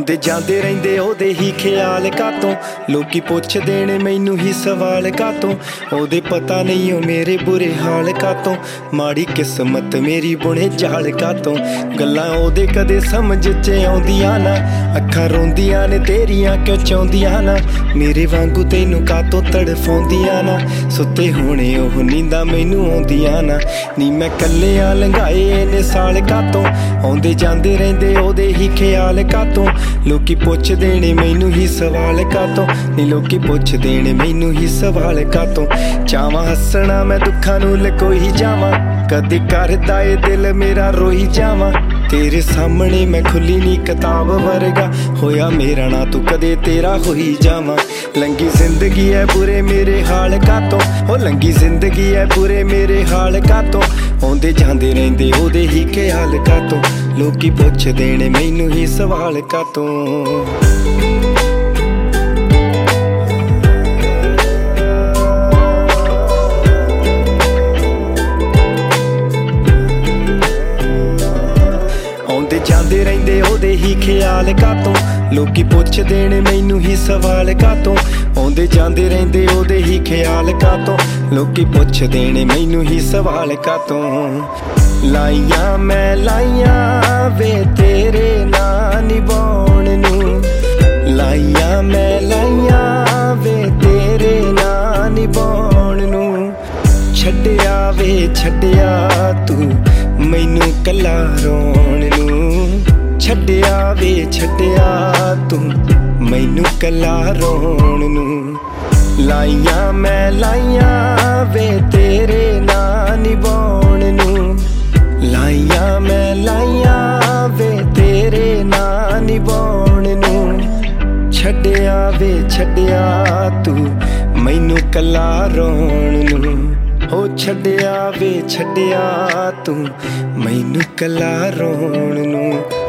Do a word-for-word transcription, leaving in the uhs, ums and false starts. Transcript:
ਆਉਂਦੇ ਜਾਂਦੇ ਰਹਿੰਦੇ ਉਹਦੇ ਹੀ ਖਿਆਲ ਕਾਤੋਂ। ਲੋਕੀ ਪੁੱਛਦੇ ਨੇ ਮੈਨੂੰ ਹੀ ਸਵਾਲ ਕਾਤੋਂ। ਉਹਦੇ ਪਤਾ ਨਹੀਂ ਉਹ ਮੇਰੇ ਬੁਰੇ ਹਾਲ ਕਾਤੋਂ। ਮਾੜੀ ਕਿਸਮਤ ਮੇਰੀ ਬੁਣੇ ਜਾਲ ਕਾਤੋਂ। ਗੱਲਾਂ ਉਹਦੇ ਕਦੇ ਸਮਝ 'ਚ ਆਉਂਦੀਆਂ ਨਾ। ਅੱਖਾਂ ਰੋਂਦੀਆਂ ਨੇ ਤੇਰੀਆਂ ਕਿਉਂ ਚਾਹੁੰਦੀਆਂ ਨਾ। ਮੇਰੇ ਵਾਂਗੂ ਤੈਨੂੰ ਕਾਤੋਂ ਤੜਫਾਉਂਦੀਆਂ ਨਾ। ਸੁੱਤੇ ਹੋਣੇ ਉਹ ਨੀਂਦਾਂ ਮੈਨੂੰ ਆਉਂਦੀਆਂ ਨਾ। ਨੀ ਮੈਂ ਕੱਲਿਆਂ ਲੰਘਾਏ ਨੇ ਸਾਲ ਕਾਤੋਂ। ਆਉਂਦੇ ਜਾਂਦੇ ਰਹਿੰਦੇ ਉਹਦੇ ਹੀ ਖਿਆਲ ਕਾਤੋਂ। ਲੋਕੀ ਪੁੱਛਦੇ ਨੇ ਮੈਨੂੰ ਹੀ ਸਵਾਲ ਕਾਤੋਂ। ਨੀ ਲੋਕੀ ਪੁੱਛਦੇ ਨੇ ਮੈਨੂੰ ਹੀ ਸਵਾਲ ਕਾਤੋਂ। ਚਾਵਾਂ ਹੱਸਣਾ ਮੈਂ ਦੁੱਖਾਂ ਨੂੰ ਲਕੋਈ ਜਾਵਾਂ। ਕਦੇ ਕਰਦਾ ਏ ਦਿਲ ਮੇਰਾ ਰੋਈ ਜਾਵਾਂ। ਤੇਰੇ ਸਾਹਮਣੇ ਮੈਂ ਖੁੱਲੀ ਨੀ ਕਿਤਾਬ ਵਰਗਾ। ਹੋਇਆ ਮੇਰਾ ਨਾ ਤੂੰ ਕਦੇ ਤੇਰਾ ਹੋਈ ਜਾਵਾਂ। ਲੰਗੀ ਜ਼ਿੰਦਗੀ ਐ ਬੁਰੇ ਮੇਰੇ ਹਾਲ ਕਾਤੋਂ। ਹੋ ਲੰਗੀ ਜ਼ਿੰਦਗੀ ਐ ਬੁਰੇ ਮੇਰੇ ਹਾਲ ਕਾਤੋਂ। ਆਉਂਦੇ ਜਾਂਦੇ ਰਹਿੰਦੇ ਉਹਦੇ ਹੀ ਖਿਆਲ ਕਾਤੋਂ। ਲੋਕੀ ਪੁੱਛਦੇ ਨੇ ਮੈਨੂੰ ਹੀ ਸਵਾਲ ਕਾਤੋਂ। ਆਉਂਦੇ ਜਾਂਦੇ ਰਹਿੰਦੇ ਉਹਦੇ ਹੀ ਖਿਆਲ ਕਾਤੋਂ। ਲੋਕੀ ਪੁੱਛਦੇ ਨੇ ਮੈਨੂੰ ਹੀ ਸਵਾਲ ਕਾਤੋਂ। ਆਉਂਦੇ ਜਾਂਦੇ ਰਹਿੰਦੇ ਉਹਦੇ ਹੀ ਖਿਆਲ ਕਾਤੋਂ। ਲੋਕੀ ਪੁੱਛਦੇ ਨੇ ਮੈਨੂੰ ਹੀ ਸਵਾਲ ਕਾਤੋਂ। ਲਾਈਆਂ ਮੈਂ ਲਾਈਆਂ ਵੇ ਤੇਰੇ ਨਾਂ ਨਿਭਾਉਣ ਨੂੰ। ਲਾਈਆਂ ਮੈਂ ਲਾਈਆਂ ਵੇ ਤੇਰੇ ਨਾਂ ਨਿਭਾਉਣ ਨੂੰ। ਛੱਡਿਆ ਵੇ ਛੱਡਿਆ ਤੂੰ ਮੈਨੂੰ ਕੱਲਾ ਰੋਣ ਨੂੰ। ਛੱਡਿਆ ਵੇ ਛੱਡਿਆ ਤੂੰ ਮੈਨੂੰ ਕੱਲਾ ਰੋਣ ਨੂੰ। ਲਾਈਆਂ ਮੈਂ ਲਾਈਆਂ ਵੇ ਤੇਰੇ ਨਾਂ ਨਿਭਾਉਣ ਨੂੰ। ਲਾਈਆਂ ਮੈਂ ਲਾਈਆਂ ਵੇ ਤੇਰੇ ਨਾਂ ਨਿਭਾਉਣ ਨੂੰ। ਛੱਡਿਆ ਵੇ ਛੱਡਿਆ ਤੂੰ ਮੈਨੂੰ ਕੱਲਾ ਰੋਣ ਨੂੰ। ਹੋ ਛੱਡਿਆ ਵੇ ਛੱਡਿਆ ਤੂੰ ਮੈਨੂੰ ਕੱਲਾ ਰੋਣ ਨੂੰ।